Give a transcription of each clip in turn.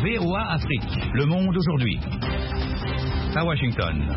VOA Afrique, Le Monde aujourd'hui. À Washington.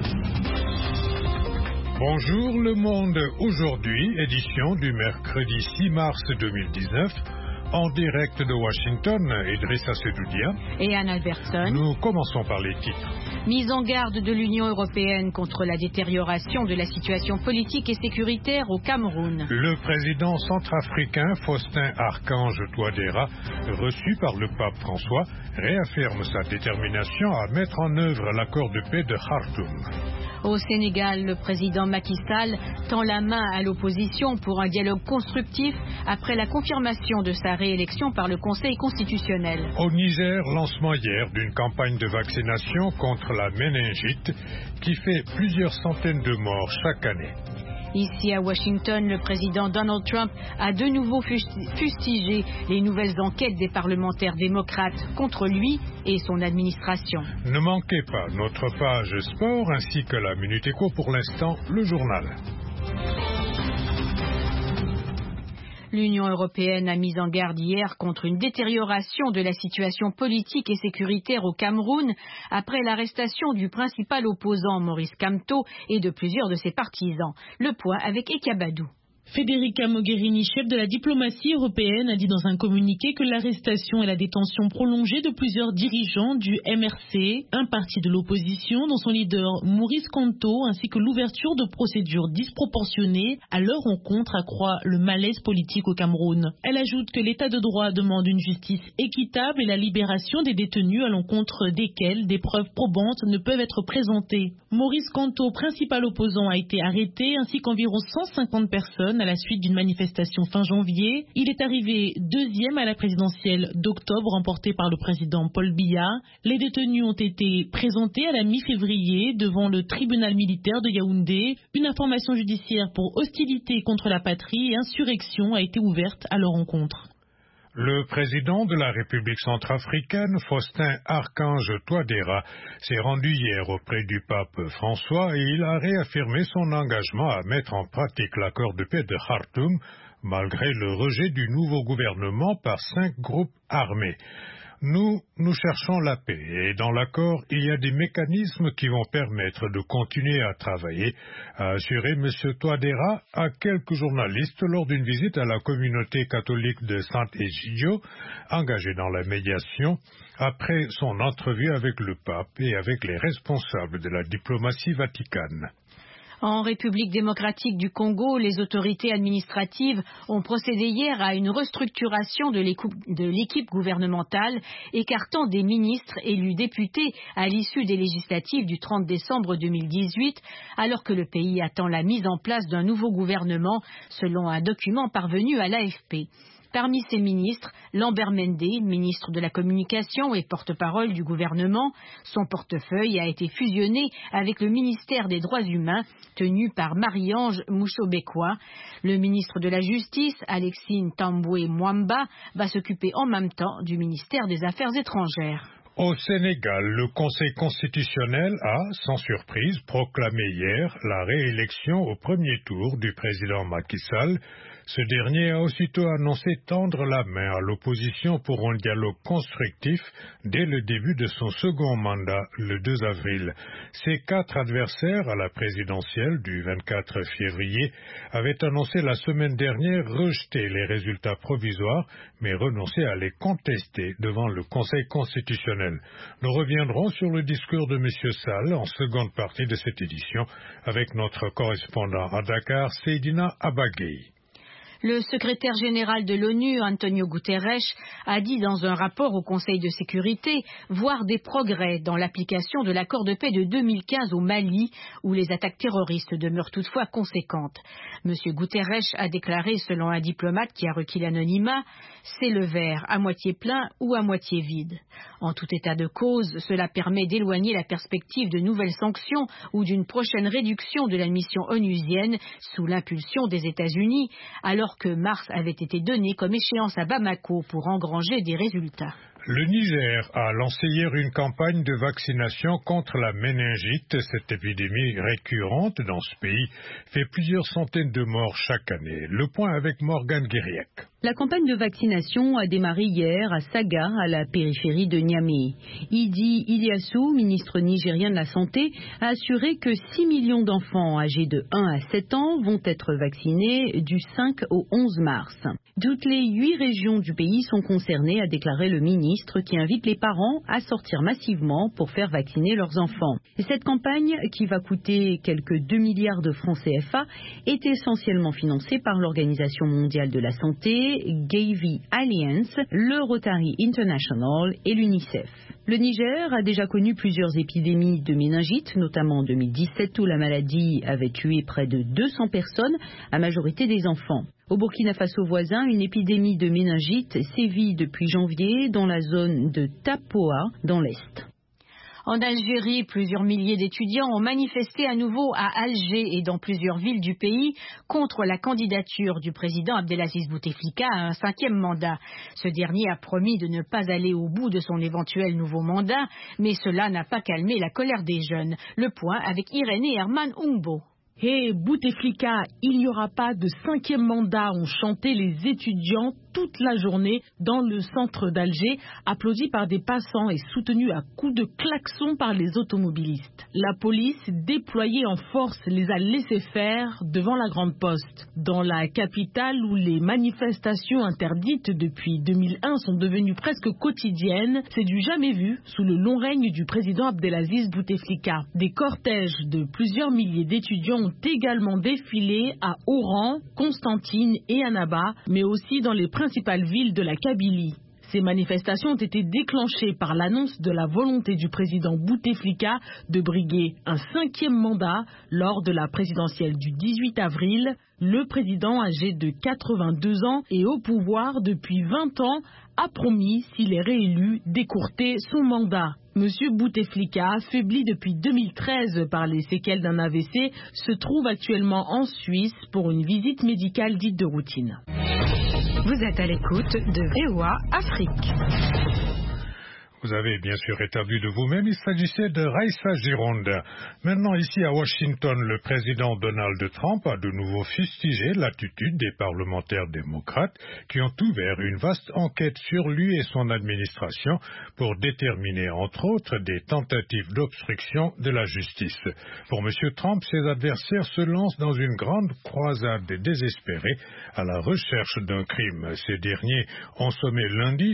Bonjour Le Monde aujourd'hui, édition du mercredi 6 mars 2019. En direct de Washington, Idrissa Sedoudia et Anne Albertson. Nous commençons par les titres. Mise en garde de l'Union européenne contre la détérioration de la situation politique et sécuritaire au Cameroun. Le président centrafricain Faustin Archange Touadéra, reçu par le pape François, réaffirme sa détermination à mettre en œuvre l'accord de paix de Khartoum. Au Sénégal, le président Macky Sall tend la main à l'opposition pour un dialogue constructif après la confirmation de sa réélection par le Conseil constitutionnel. Au Niger, lancement hier d'une campagne de vaccination contre la méningite qui fait plusieurs centaines de morts chaque année. Ici à Washington, le président Donald Trump a de nouveau fustigé les nouvelles enquêtes des parlementaires démocrates contre lui et son administration. Ne manquez pas notre page sport ainsi que la Minute Éco, pour l'instant, le journal. L'Union européenne a mis en garde hier contre une détérioration de la situation politique et sécuritaire au Cameroun après l'arrestation du principal opposant Maurice Kamto et de plusieurs de ses partisans. Le point avec Ekabadou. Federica Mogherini, chef de la diplomatie européenne, a dit dans un communiqué que l'arrestation et la détention prolongée de plusieurs dirigeants du MRC, un parti de l'opposition dont son leader Maurice Kamto, ainsi que l'ouverture de procédures disproportionnées à leur encontre accroît le malaise politique au Cameroun. Elle ajoute que l'état de droit demande une justice équitable et la libération des détenus à l'encontre desquels des preuves probantes ne peuvent être présentées. Maurice Kamto, principal opposant, a été arrêté ainsi qu'environ 150 personnes à la suite d'une manifestation fin janvier. Il est arrivé deuxième à la présidentielle d'octobre remportée par le président Paul Biya. Les détenus ont été présentés à la mi-février devant le tribunal militaire de Yaoundé. Une information judiciaire pour hostilité contre la patrie et insurrection a été ouverte à leur encontre. Le président de la République centrafricaine, Faustin Archange Touadéra, s'est rendu hier auprès du pape François et il a réaffirmé son engagement à mettre en pratique l'accord de paix de Khartoum, malgré le rejet du nouveau gouvernement par 5 groupes armés. Nous cherchons la paix et dans l'accord, il y a des mécanismes qui vont permettre de continuer à travailler, a assuré M. Touadéra à quelques journalistes lors d'une visite à la communauté catholique de Sant'Egidio, engagée dans la médiation, après son entrevue avec le pape et avec les responsables de la diplomatie vaticane. En République démocratique du Congo, les autorités administratives ont procédé hier à une restructuration de l'équipe gouvernementale, écartant des ministres élus députés à l'issue des législatives du 30 décembre 2018, alors que le pays attend la mise en place d'un nouveau gouvernement, selon un document parvenu à l'AFP. Parmi ces ministres, Lambert Mende, ministre de la Communication et porte-parole du gouvernement, son portefeuille a été fusionné avec le ministère des Droits humains, tenu par Marie-Ange Mouchobekwa. Le ministre de la Justice, Alexine Tambwe Mwamba, va s'occuper en même temps du ministère des Affaires étrangères. Au Sénégal, le Conseil constitutionnel a, sans surprise, proclamé hier la réélection au premier tour du président Macky Sall. Ce dernier a aussitôt annoncé tendre la main à l'opposition pour un dialogue constructif dès le début de son second mandat, le 2 avril. Ses 4 adversaires à la présidentielle du 24 février avaient annoncé la semaine dernière rejeter les résultats provisoires, mais renoncer à les contester devant le Conseil constitutionnel. Nous reviendrons sur le discours de M. Sall en seconde partie de cette édition avec notre correspondant à Dakar, Seydina Abagui. Le secrétaire général de l'ONU, Antonio Guterres, a dit dans un rapport au Conseil de sécurité voir des progrès dans l'application de l'accord de paix de 2015 au Mali, où les attaques terroristes demeurent toutefois conséquentes. M. Guterres a déclaré, selon un diplomate qui a requis l'anonymat, « c'est le verre à moitié plein ou à moitié vide ». En tout état de cause, cela permet d'éloigner la perspective de nouvelles sanctions ou d'une prochaine réduction de la mission onusienne sous l'impulsion des États-Unis, alors que mars avait été donné comme échéance à Bamako pour engranger des résultats. Le Niger a lancé hier une campagne de vaccination contre la méningite. Cette épidémie récurrente dans ce pays fait plusieurs centaines de morts chaque année. Le point avec Morgane Guériac. La campagne de vaccination a démarré hier à Saga, à la périphérie de Niamey. Idi Iliassou, ministre nigérien de la Santé, a assuré que 6 millions d'enfants âgés de 1 à 7 ans vont être vaccinés du 5 au 11 mars. Toutes les 8 régions du pays sont concernées, a déclaré le ministre, qui invite les parents à sortir massivement pour faire vacciner leurs enfants. Et cette campagne, qui va coûter quelques 2 milliards de francs CFA, est essentiellement financée par l'Organisation mondiale de la santé, Gavi Alliance, le Rotary International et l'UNICEF. Le Niger a déjà connu plusieurs épidémies de méningite, notamment en 2017 où la maladie avait tué près de 200 personnes, à majorité des enfants. Au Burkina Faso voisin, une épidémie de méningite sévit depuis janvier dans la zone de Tapoa, dans l'Est. En Algérie, plusieurs milliers d'étudiants ont manifesté à nouveau à Alger et dans plusieurs villes du pays contre la candidature du président Abdelaziz Bouteflika à un 5e mandat. Ce dernier a promis de ne pas aller au bout de son éventuel nouveau mandat, mais cela n'a pas calmé la colère des jeunes. Le point avec Irénée Herman Ungbo. Hey, Bouteflika, il n'y aura pas de 5e mandat, ont chanté les étudiants toute la journée dans le centre d'Alger, applaudis par des passants et soutenus à coups de klaxon par les automobilistes. La police, déployée en force, les a laissés faire devant la Grande Poste. Dans la capitale où les manifestations interdites depuis 2001 sont devenues presque quotidiennes, c'est du jamais vu sous le long règne du président Abdelaziz Bouteflika. Des cortèges de plusieurs milliers d'étudiants ont également défilé à Oran, Constantine et Annaba, mais aussi dans les principales villes de la Kabylie. Ces manifestations ont été déclenchées par l'annonce de la volonté du président Bouteflika de briguer un 5e mandat lors de la présidentielle du 18 avril. Le président, âgé de 82 ans et au pouvoir depuis 20 ans, a promis, s'il est réélu, d'écourter son mandat. Monsieur Bouteflika, affaibli depuis 2013 par les séquelles d'un AVC, se trouve actuellement en Suisse pour une visite médicale dite de routine. Vous êtes à l'écoute de VOA Afrique. Vous avez bien sûr établi de vous-même, il s'agissait de Raissa Gironda. Maintenant, ici à Washington, le président Donald Trump a de nouveau fustigé l'attitude des parlementaires démocrates qui ont ouvert une vaste enquête sur lui et son administration pour déterminer, entre autres, des tentatives d'obstruction de la justice. Pour M. Trump, ses adversaires se lancent dans une grande croisade désespérée à la recherche d'un crime. Ces derniers ont sommé lundi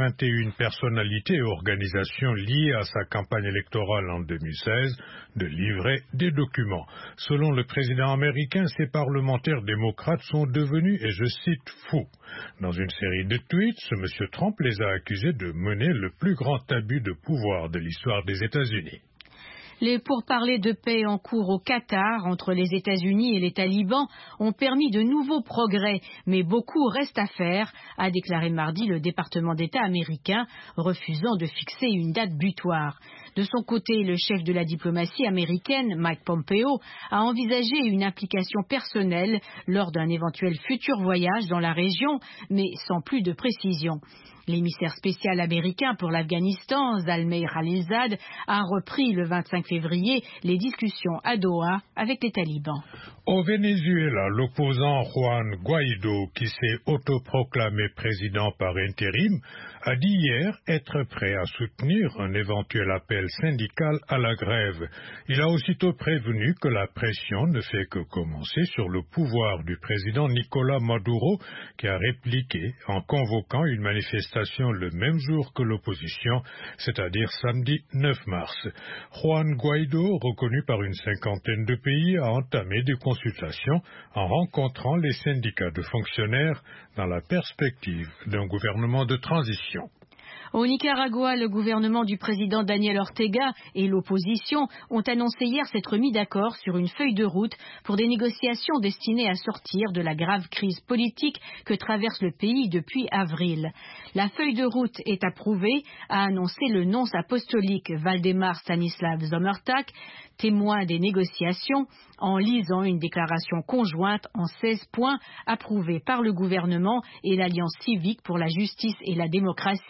81 personnalités organisations liées à sa campagne électorale en 2016 de livrer des documents. Selon le président américain, ces parlementaires démocrates sont devenus, et je cite, fous. Dans une série de tweets, M. Trump les a accusés de mener le plus grand abus de pouvoir de l'histoire des États-Unis. Les pourparlers de paix en cours au Qatar entre les États-Unis et les talibans ont permis de nouveaux progrès, mais beaucoup reste à faire, a déclaré mardi le département d'État américain, refusant de fixer une date butoir. De son côté, le chef de la diplomatie américaine, Mike Pompeo, a envisagé une implication personnelle lors d'un éventuel futur voyage dans la région, mais sans plus de précision. L'émissaire spécial américain pour l'Afghanistan, Zalmay Khalilzad, a repris le 25 février les discussions à Doha avec les talibans. Au Venezuela, l'opposant Juan Guaido, qui s'est autoproclamé président par intérim, a dit hier être prêt à soutenir un éventuel appel syndical à la grève. Il a aussitôt prévenu que la pression ne fait que commencer sur le pouvoir du président Nicolás Maduro, qui a répliqué en convoquant une manifestation le même jour que l'opposition, c'est-à-dire samedi 9 mars. Juan Guaido, reconnu par une 50aine de pays, a entamé des consultations en rencontrant les syndicats de fonctionnaires dans la perspective d'un gouvernement de transition. Au Nicaragua, le gouvernement du président Daniel Ortega et l'opposition ont annoncé hier s'être mis d'accord sur une feuille de route pour des négociations destinées à sortir de la grave crise politique que traverse le pays depuis avril. La feuille de route est approuvée, a annoncé le nonce apostolique Valdemar Stanislav Zomertak, témoin des négociations, en lisant une déclaration conjointe en 16 points approuvée par le gouvernement et l'Alliance civique pour la justice et la démocratie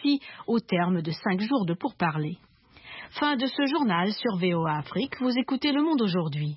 au terme de 5 jours de pourparlers. Fin de ce journal sur VOA Afrique. Vous écoutez Le Monde aujourd'hui.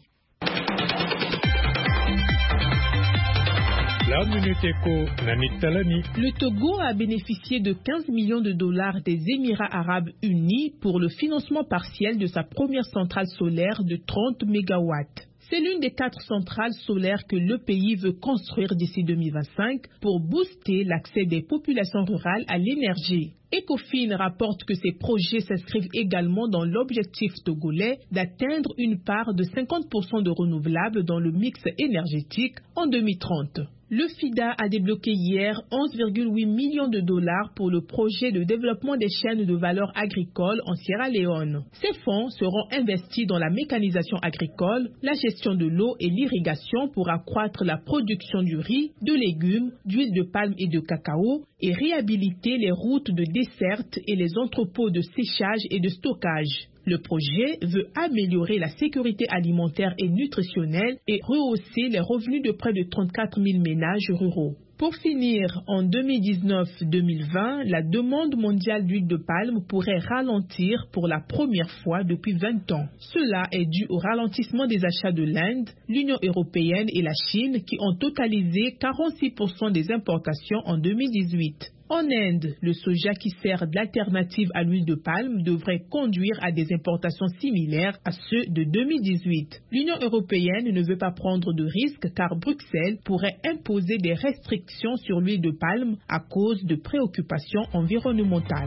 La Minute Éco, Nanit Talani. Le Togo a bénéficié de 15 millions de dollars des Émirats arabes unis pour le financement partiel de sa première centrale solaire de 30 MW. C'est l'une des 4 centrales solaires que le pays veut construire d'ici 2025 pour booster l'accès des populations rurales à l'énergie. Ecofin rapporte que ces projets s'inscrivent également dans l'objectif togolais d'atteindre une part de 50% de renouvelables dans le mix énergétique en 2030. Le FIDA a débloqué hier 11,8 millions de dollars pour le projet de développement des chaînes de valeur agricole en Sierra Leone. Ces fonds seront investis dans la mécanisation agricole, la gestion de l'eau et l'irrigation pour accroître la production du riz, de légumes, d'huile de palme et de cacao et réhabiliter les routes de desserte et les entrepôts de séchage et de stockage. Le projet veut améliorer la sécurité alimentaire et nutritionnelle et rehausser les revenus de près de 34 000 ménages ruraux. Pour finir, en 2019-2020, la demande mondiale d'huile de palme pourrait ralentir pour la première fois depuis 20 ans. Cela est dû au ralentissement des achats de l'Inde, l'Union européenne et la Chine qui ont totalisé 46% des importations en 2018. En Inde, le soja qui sert d'alternative à l'huile de palme devrait conduire à des importations similaires à ceux de 2018. L'Union européenne ne veut pas prendre de risques car Bruxelles pourrait imposer des restrictions sur l'huile de palme à cause de préoccupations environnementales.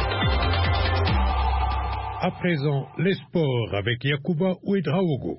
À présent, les sports avec Yacouba Ouedraogo.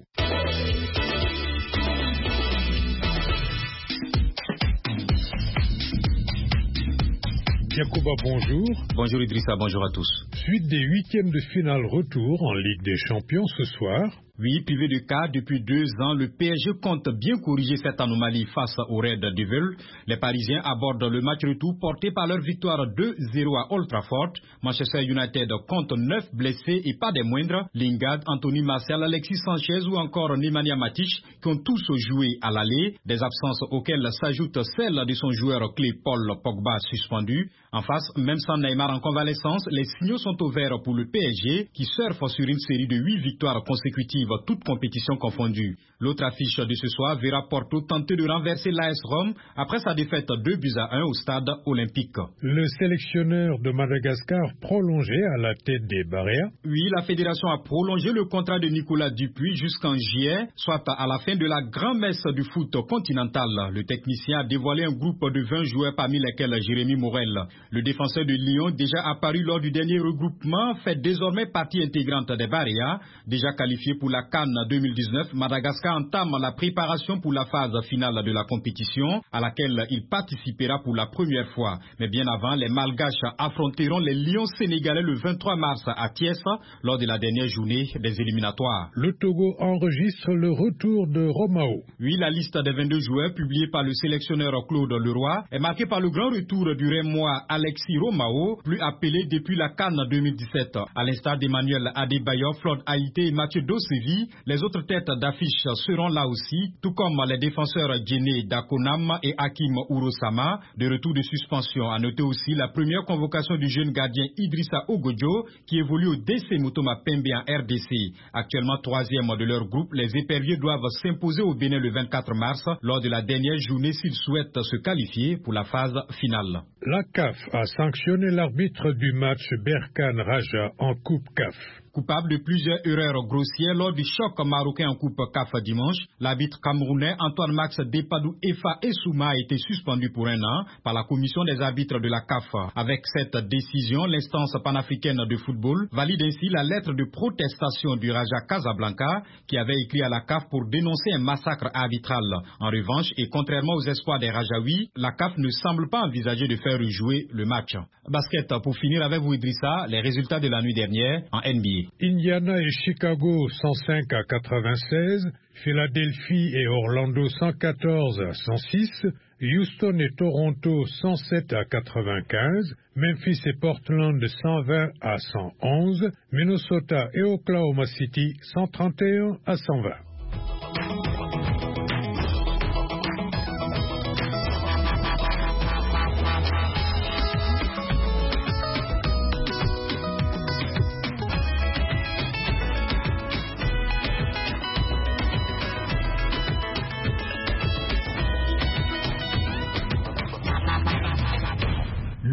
Yacouba, bonjour. Bonjour Idrissa, bonjour à tous. Suite des 8e de finale retour en Ligue des Champions ce soir. Oui, privé de quart depuis 2 ans, le PSG compte bien corriger cette anomalie face au Red Devils. Les Parisiens abordent le match retour porté par leur victoire 2-0 à Old Trafford. Manchester United compte 9 blessés et pas des moindres. Lingard, Anthony Martial, Alexis Sanchez ou encore Nemanja Matic qui ont tous joué à l'aller. Des absences auxquelles s'ajoute celle de son joueur clé Paul Pogba suspendu. En face, même sans Neymar en convalescence, les signaux sont au vert pour le PSG qui surfe sur une série de 8 victoires consécutives, toutes compétitions confondues. L'autre affiche de ce soir verra Porto tenter de renverser l'AS Rome après sa défaite 2-1 au stade olympique. Le sélectionneur de Madagascar prolongé à la tête des Barea. Oui, la fédération a prolongé le contrat de Nicolas Dupuis jusqu'en juillet, soit à la fin de la grand-messe du foot continental. Le technicien a dévoilé un groupe de 20 joueurs parmi lesquels Jérémy Morel. Le défenseur de Lyon, déjà apparu lors du dernier regroupement, fait désormais partie intégrante des Barea. Déjà qualifié pour la CAN 2019, Madagascar entame la préparation pour la phase finale de la compétition, à laquelle il participera pour la première fois. Mais bien avant, les Malgaches affronteront les Lions sénégalais le 23 mars à Thiès, lors de la dernière journée des éliminatoires. Le Togo enregistre le retour de Romao. Oui, la liste des 22 joueurs publiée par le sélectionneur Claude Leroy est marquée par le grand retour du Rémois Alexis Romao, plus appelé depuis la CAN 2017. À l'instar d'Emmanuel Adebayor, Flod Haïté et Mathieu Dosevi, les autres têtes d'affiche seront là aussi, tout comme les défenseurs Djene Dakonam et Hakim Ourosama, de retour de suspension. À noter aussi la première convocation du jeune gardien Idrissa Ogodjo, qui évolue au DC Motoma Pembe en RDC. Actuellement 3e de leur groupe, les éperviers doivent s'imposer au Bénin le 24 mars, lors de la dernière journée s'ils souhaitent se qualifier pour la phase finale. La CAF a sanctionné l'arbitre du match Berkane Raja en Coupe CAF. Coupable de plusieurs erreurs grossières lors du choc marocain en Coupe CAF dimanche, l'arbitre camerounais Antoine Max Depadou Efa Essouma a été suspendu pour 1 an par la commission des arbitres de la CAF. Avec cette décision, l'instance panafricaine de football valide ainsi la lettre de protestation du Raja Casablanca qui avait écrit à la CAF pour dénoncer un massacre arbitral. En revanche, et contrairement aux espoirs des Rajaouis, la CAF ne semble pas envisager de faire rejouer le match. Basket, pour finir avec vous Idrissa, les résultats de la nuit dernière en NBA. Indiana et Chicago 105 à 96, Philadelphie et Orlando 114 à 106, Houston et Toronto 107 à 95, Memphis et Portland 120 à 111, Minnesota et Oklahoma City 131 à 120.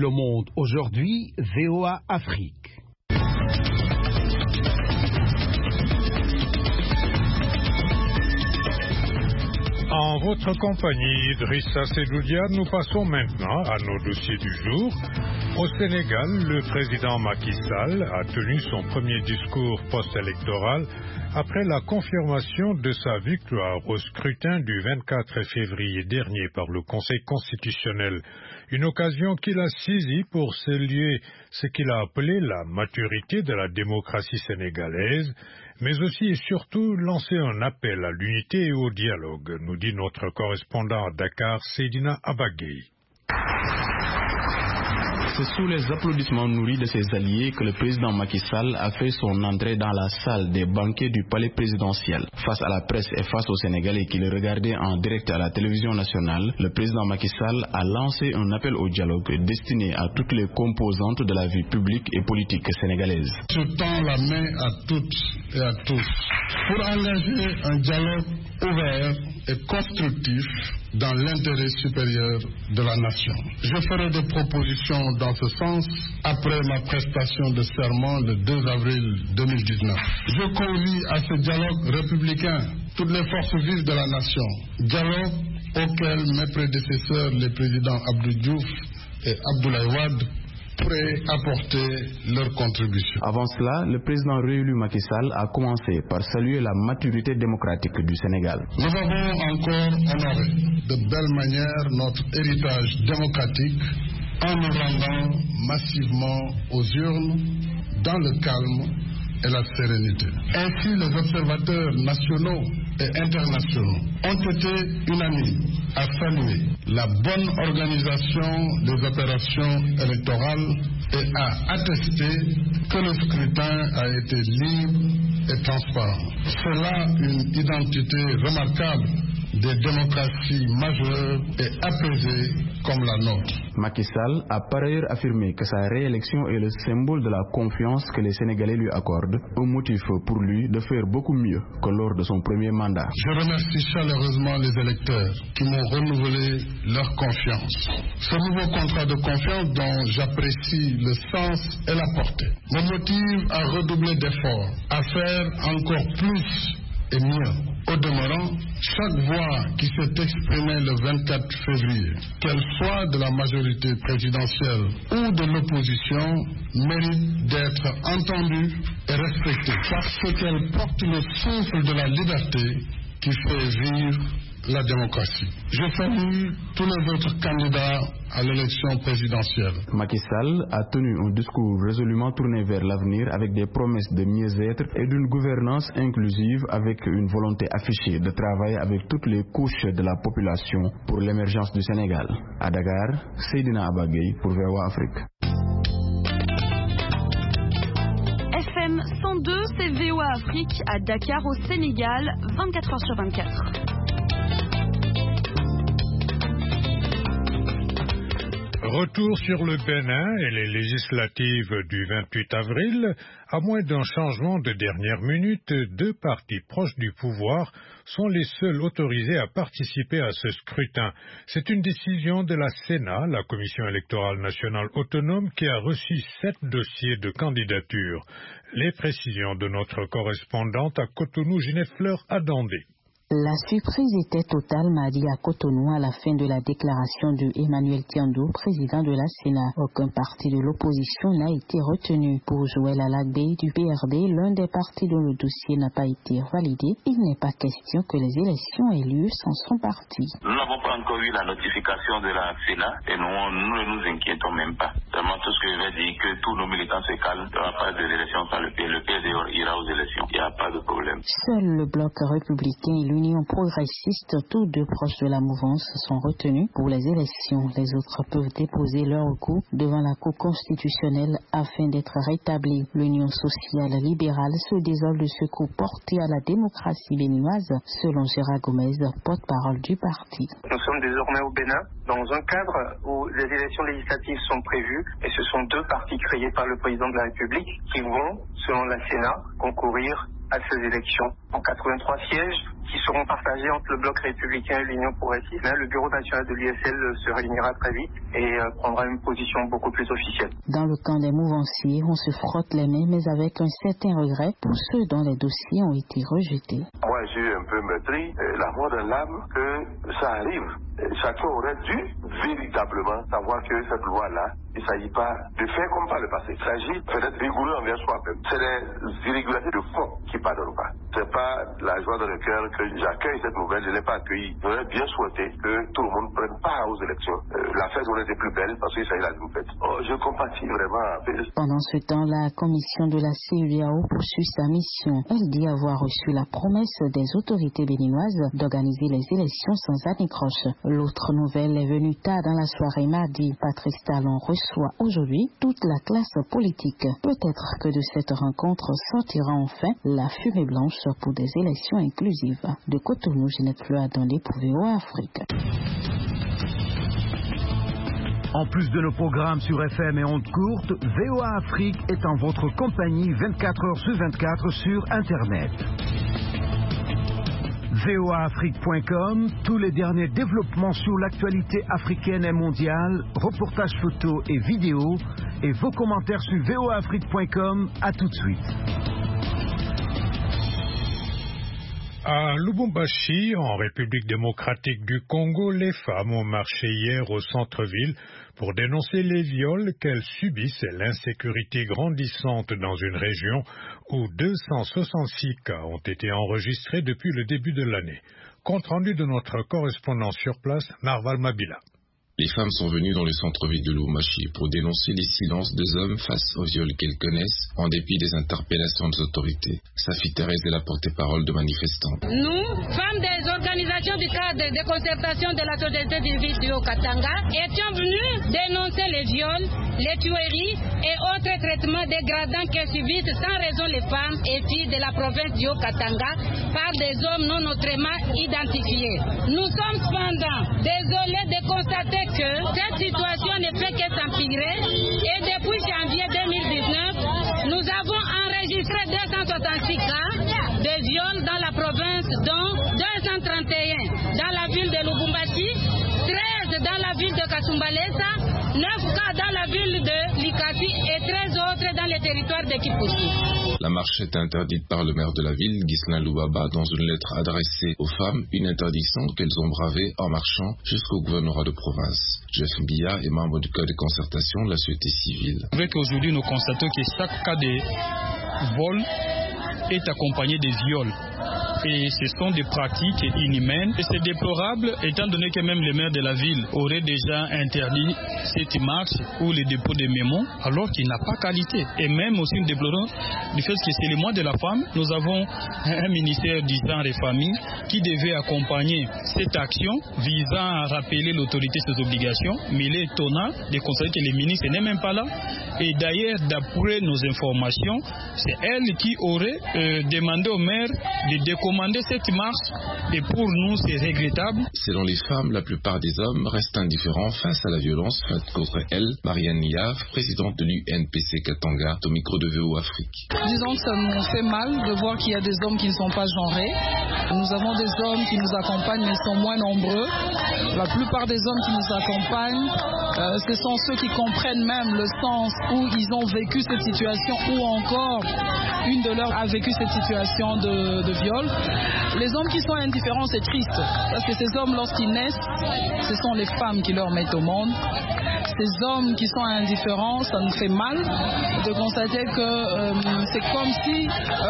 Le Monde aujourd'hui, VOA Afrique. En votre compagnie, Idrissa Sedoudia, nous passons maintenant à nos dossiers du jour. Au Sénégal, le président Macky Sall a tenu son premier discours post-électoral après la confirmation de sa victoire au scrutin du 24 février dernier par le Conseil constitutionnel. Une occasion qu'il a saisie pour saluer ce qu'il a appelé la maturité de la démocratie sénégalaise, mais aussi et surtout lancer un appel à l'unité et au dialogue, nous dit notre correspondant à Dakar, Seydina Abagay. C'est sous les applaudissements nourris de ses alliés que le président Macky Sall a fait son entrée dans la salle des banquets du palais présidentiel. Face à la presse et face aux Sénégalais qui le regardaient en direct à la télévision nationale, le président Macky Sall a lancé un appel au dialogue destiné à toutes les composantes de la vie publique et politique sénégalaise. Je tends la main à toutes et à tous pour engager un dialogue ouvert et constructif dans l'intérêt supérieur de la nation. Je ferai des propositions dans ce sens après ma prestation de serment le 2 avril 2019. Je convie à ce dialogue républicain toutes les forces vives de la nation, dialogue auquel mes prédécesseurs, les présidents Abdou Diouf et Abdoulaye Wade, pourraient apporter leur contribution. Avant cela, le président réélu Macky Sall a commencé par saluer la maturité démocratique du Sénégal. Nous avons encore honoré de belle manière notre héritage démocratique en nous rendant massivement aux urnes dans le calme et la sérénité. Ainsi, les observateurs nationaux et internationaux ont été unanimes à saluer la bonne organisation des opérations électorales et à attester que le scrutin a été libre et transparent. C'est là une identité remarquable des démocraties majeures et apaisées comme la nôtre. Macky Sall a par ailleurs affirmé que sa réélection est le symbole de la confiance que les Sénégalais lui accordent, un motif pour lui de faire beaucoup mieux que lors de son premier mandat. Je remercie chaleureusement les électeurs qui m'ont renouvelé leur confiance. Ce nouveau contrat de confiance dont j'apprécie le sens et la portée me motive à redoubler d'efforts, à faire encore plus et mieux. Au demeurant, chaque voix qui s'est exprimée le 24 février, qu'elle soit de la majorité présidentielle ou de l'opposition, mérite d'être entendue et respectée parce qu'elle porte le souffle de la liberté qui fait vivre la démocratie. Je salue tous les autres candidats à l'élection présidentielle. Macky Sall a tenu un discours résolument tourné vers l'avenir avec des promesses de mieux-être et d'une gouvernance inclusive avec une volonté affichée de travailler avec toutes les couches de la population pour l'émergence du Sénégal. À Dakar, Seydina Abagay pour VOA Afrique. FM 102, c'est VOA Afrique à Dakar au Sénégal, 24h/24. Retour sur le Bénin et les législatives du 28 avril. À moins d'un changement de dernière minute, deux partis proches du pouvoir sont les seuls autorisés à participer à ce scrutin. C'est une décision de la Sénat, la Commission électorale nationale autonome, qui a reçu 7 dossiers de candidature. Les précisions de notre correspondante à Cotonou, Ginette Fleur Adandé. La surprise était totale mardi à Cotonou à la fin de la déclaration de Emmanuel Tiandou, président de la Sénat. Aucun parti de l'opposition n'a été retenu. Pour Joël Alagbé du PRD, l'un des partis dont le dossier n'a pas été validé, il n'est pas question que les élections aient lieu sans son parti. Nous n'avons pas encore eu la notification de la Sénat et nous ne nous inquiétons même pas. Vraiment, tout ce que je vais dire, que tous nos militants se calment, il n'y aura pas d'élections sans le PRD. Le PRD ira aux élections. Il n'y a pas de problème. Seul le bloc républicain et l'Union progressiste, tous deux proches de la mouvance, sont retenus pour les élections. Les autres peuvent déposer leur recours devant la Cour constitutionnelle afin d'être rétablis. L'Union sociale libérale se désole de ce coup porté à la démocratie béninoise, selon Gérard Gomez, porte-parole du parti. Nous sommes désormais au Bénin dans un cadre où les élections législatives sont prévues et ce sont deux partis créés par le président de la République qui vont, selon la Sénat, concourir à ces élections. En 83 sièges qui seront partagés entre le bloc républicain et l'Union progressiste. Là, le bureau national de l'USL se réunira très vite et prendra une position beaucoup plus officielle. Dans le camp des mouvanciers, on se frotte les mains, mais avec un certain regret pour ceux dont les dossiers ont été rejetés. Moi, j'ai eu un peu meurtri la mort de l'âme que ça arrive. Chacun aurait dû véritablement savoir que cette loi-là, il ne s'agit pas de faire comme par le passé. Il s'agit d'être rigoureux envers soi-même. C'est les irrégularités de fond qui ne pardonnent pas. Ce n'est pas la joie dans le cœur que j'accueille cette nouvelle. Je ne l'ai pas accueillie. J'aurais bien souhaité que tout le monde prenne part aux élections. La fête aurait été plus belle parce qu'il s'agit de la fête. Je compatis vraiment. Pendant ce temps, la commission de la CEDEAO poursuit sa mission. Elle dit avoir reçu la promesse des autorités béninoises d'organiser les élections sans anicroche. L'autre nouvelle est venue tard dans la soirée mardi. Patrice Talon reçoit aujourd'hui toute la classe politique. Peut-être que de cette rencontre sortira enfin la fumée blanche pour des élections inclusives. De Cotonou, Ginette Fleur Adondé pour VOA Afrique. En plus de nos programmes sur FM et ondes courtes, VOA Afrique est en votre compagnie 24 heures sur 24 sur Internet. voaafrique.com, tous les derniers développements sur l'actualité africaine et mondiale, reportages photos et vidéos, et vos commentaires sur voaafrique.com. À tout de suite. À Lubumbashi, en République démocratique du Congo, les femmes ont marché hier au centre-ville pour dénoncer les viols qu'elles subissent et l'insécurité grandissante dans une région où 266 cas ont été enregistrés depuis le début de l'année. Compte rendu de notre correspondant sur place, Narval Mabila. Les femmes sont venues dans le centre-ville de Lubumbashi pour dénoncer les silences des hommes face aux viols qu'elles connaissent, en dépit des interpellations des autorités. Safi Thérèse est la porte-parole de manifestants. Nous, femmes des organisations du cadre de concertation de la société civile du Haut-Katanga, étions venues dénoncer les viols, les tueries et autres traitements dégradants que subissent sans raison les femmes et filles de la province du Haut-Katanga par des hommes non autrement identifiés. Nous sommes cependant désolés de constater que cette situation ne fait que s'empirer et depuis janvier 2019, nous avons enregistré 266 cas de viols dans la province, dont 231 dans la ville de Lubumbashi, 13 dans la ville de Kasumbalesa, 9 cas dans la ville de Likasi et 13 autres dans les territoires de Kipushi. La marche est interdite par le maire de la ville, Ghislain Loubaba, dans une lettre adressée aux femmes, une interdiction qu'elles ont bravée en marchant jusqu'au gouvernorat de province. Jeff Mbia est membre du code de concertation de la société civile. Avec aujourd'hui, nous constatons que chaque cas de vol est accompagné des viols. Et ce sont des pratiques inhumaines. Et c'est déplorable, étant donné que même le maire de la ville aurait déjà interdit cette marche ou le dépôt de mémos, alors qu'il n'a pas qualité. Et même aussi, nous déplorons du fait que c'est le mois de la femme. Nous avons un ministère du genre et famille qui devait accompagner cette action visant à rappeler l'autorité ses obligations. Mais il est étonnant de constater que le ministre n'est même pas là. Et d'ailleurs, d'après nos informations, c'est elle qui aurait demandé au maire de décommander cette marche. Et pour nous, c'est regrettable. Selon les femmes, la plupart des hommes restent indifférents face à la violence faite contre elles. Marianne Niave, présidente de l'UNPC Katanga, au micro de VOA Afrique. Disons que ça nous fait mal de voir qu'il y a des hommes qui ne sont pas genrés. Nous avons des hommes qui nous accompagnent, mais ils sont moins nombreux. La plupart des hommes qui nous accompagnent, ce sont ceux qui comprennent même le sens où ils ont vécu cette situation, ou encore une de leurs a vécu cette situation de viol. Les hommes qui sont indifférents, c'est triste, parce que ces hommes, lorsqu'ils naissent, ce sont les femmes qui leur mettent au monde. Ces hommes qui sont indifférents, ça nous fait mal de constater que c'est comme si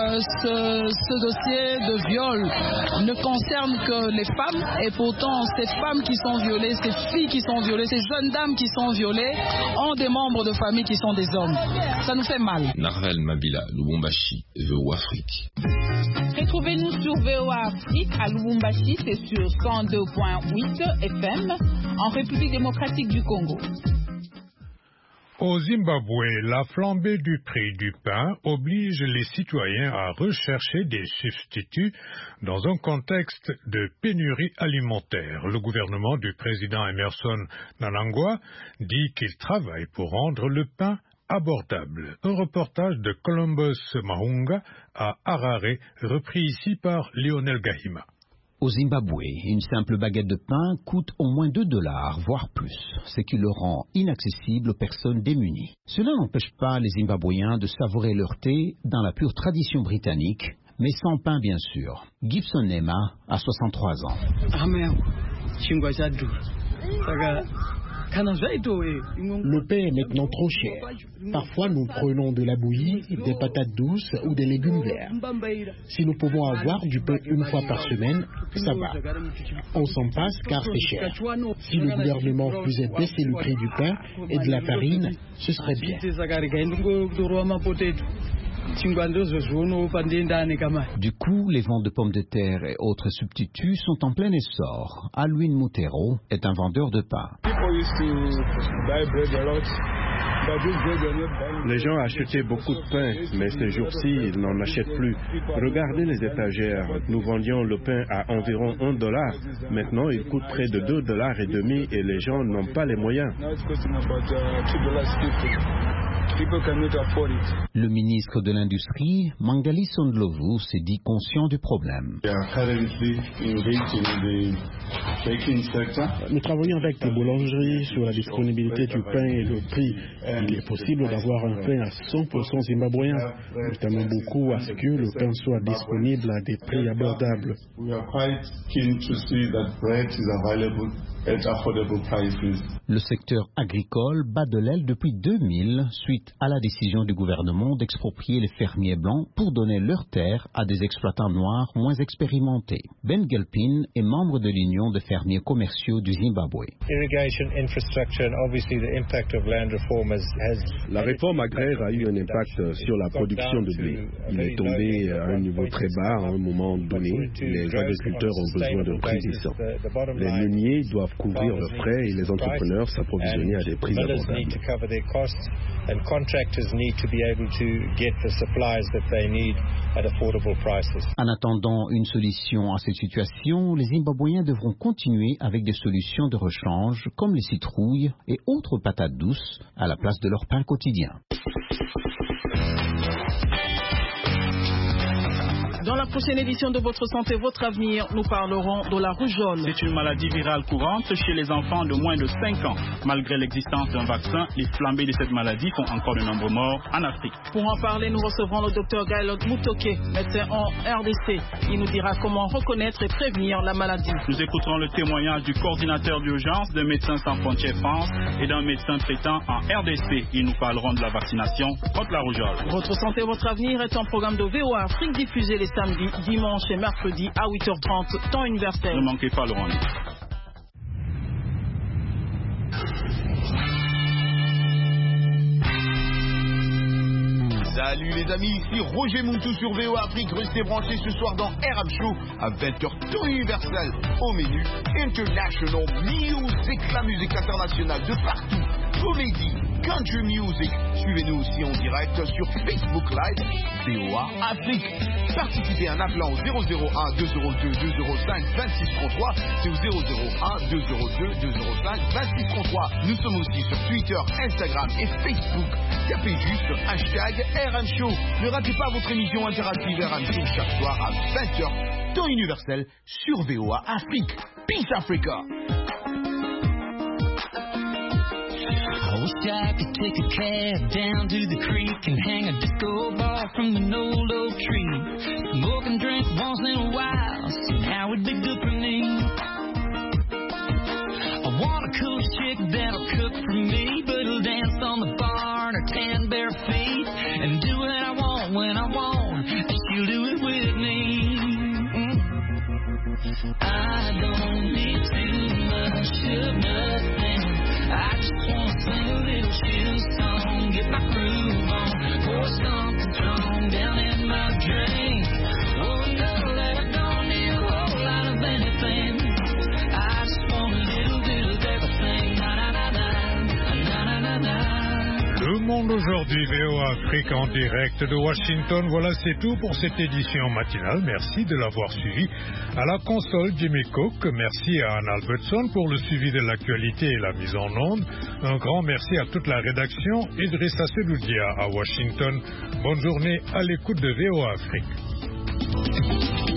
ce dossier de viol ne concerne que les femmes, et pourtant ces femmes qui sont violées, ces filles qui sont violées, ces jeunes dames qui sont violées ont des membres de famille qui sont des hommes. Ça nous fait mal. Narvel Mabila, Lubumbashi, VOA Afrique. Retrouvez-nous sur VOA Afrique à Lubumbashi, c'est sur 102.8 FM en République démocratique du Congo. Au Zimbabwe, la flambée du prix du pain oblige les citoyens à rechercher des substituts dans un contexte de pénurie alimentaire. Le gouvernement du président Emmerson Mnangagwa dit qu'il travaille pour rendre le pain abordable. Un reportage de Columbus Mahunga à Harare, repris ici par Lionel Gahima. Au Zimbabwe, une simple baguette de pain coûte au moins $2, voire plus, ce qui le rend inaccessible aux personnes démunies. Cela n'empêche pas les Zimbabwéens de savourer leur thé dans la pure tradition britannique, mais sans pain bien sûr. Gibson Nema a 63 ans. Le pain est maintenant trop cher. Parfois, nous prenons de la bouillie, des patates douces ou des légumes verts. Si nous pouvons avoir du pain une fois par semaine, ça va. On s'en passe car c'est cher. Si le gouvernement faisait baisser le prix du pain et de la farine, ce serait bien. Du coup, les ventes de pommes de terre et autres substituts sont en plein essor. Alwin Mutero est un vendeur de pain. Les gens achetaient beaucoup de pain, mais ces jours-ci, ils n'en achètent plus. Regardez les étagères. Nous vendions le pain à environ $1. Maintenant, il coûte près de $2,50 et les gens n'ont pas les moyens. Le ministre de l'Industrie, Mangali Sondlovu, s'est dit conscient du problème. Nous travaillons avec les boulangeries sur la disponibilité du pain et le prix. Il est possible d'avoir un pain à 100% zimbabwéen. Nous tenons beaucoup à ce que le pain soit disponible à des prix abordables. Le secteur agricole bat de l'aile depuis 2000 suite à la décision du gouvernement d'exproprier les fermiers blancs pour donner leurs terres à des exploitants noirs moins expérimentés. Ben Gelpin est membre de l'Union des fermiers commerciaux du Zimbabwe. La réforme agraire a eu un impact sur la production de blé. Il est tombé à un niveau très bas à un moment donné. Les agriculteurs ont besoin d'un prix décent. Les meuniers doivent couvrir leurs frais et les entrepreneurs s'approvisionner à des prix abordables. En attendant une solution à cette situation, les Zimbabwéens devront continuer avec des solutions de rechange comme les citrouilles et autres patates douces à la place de leur pain quotidien. Dans la prochaine édition de Votre Santé, Votre Avenir, nous parlerons de la rougeole. C'est une maladie virale courante chez les enfants de moins de 5 ans. Malgré l'existence d'un vaccin, les flambées de cette maladie font encore de nombreux morts en Afrique. Pour en parler, nous recevrons le Dr Gailot Mutoke, médecin en RDC. Il nous dira comment reconnaître et prévenir la maladie. Nous écouterons le témoignage du coordinateur d'urgence de Médecins sans frontières France et d'un médecin traitant en RDC. Ils nous parleront de la vaccination contre la rougeole. Votre Santé, Votre Avenir est un programme de VOA Afrique diffusé les samedi, dimanche et mercredi à 8h30, temps universel. Ne manquez pas le rendez-vous. Salut les amis, ici Roger Muntou sur VOA Afrique. Restez branchés ce soir dans RM Show à 20h, temps universel. Au menu, International Music, la musique internationale de partout. Comédie, country music. Suivez-nous aussi en direct sur Facebook Live, VOA Afrique. Participez en appelant au 001 202 205 2633. C'est au 001 202 205 2633. Nous sommes aussi sur Twitter, Instagram et Facebook. Tapez juste hashtag RM Show. Ne ratez pas votre émission interactive RM Show chaque soir à 20h, temps universel sur VOA Afrique. Peace Africa. I wish I could take a cab down to the creek and hang a disco ball from an old oak tree. Smoke and drink once in a while, now it'd be good for me. I want a cool chick that'll cook for me, but it'll dance on the bar in her tan bare feet and do what I want when I want. She'll do it with me. I don't need too much of nothing. I just want to sing a little chill song, get my groove on, pour something strong down in my drink. Oh, no, that I don't need a whole lot of anything. I just want a little bit of everything. Na, na, na, na, na, na, na, na. Le monde aujourd'hui VOA Afrique en direct de Washington. Voilà, c'est tout pour cette édition matinale. Merci de l'avoir suivi. À la console, Jimmy Cook. Merci à Anne Albertson pour le suivi de l'actualité et la mise en onde. Un grand merci à toute la rédaction. Idrissa Sedoudia à Washington. Bonne journée à l'écoute de VOA Afrique.